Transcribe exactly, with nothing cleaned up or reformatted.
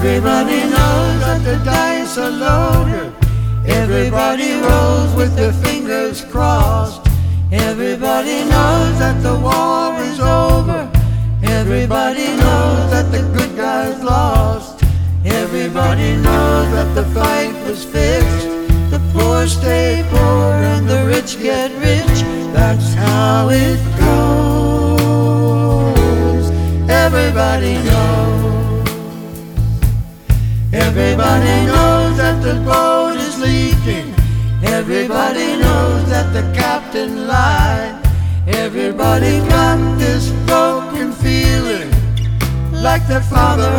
Everybody knows that the dice are loaded. Everybody rolls with their fingers crossed. Everybody knows that the war is over. Everybody knows that the good guys lost. Everybody knows that the fight was fixed. The poor stay poor and the rich get rich. That's how it goes. Everybody knows. Everybody knows that the boat is leaking. Everybody knows that the captain lied. Everybody got this broken feeling, like their father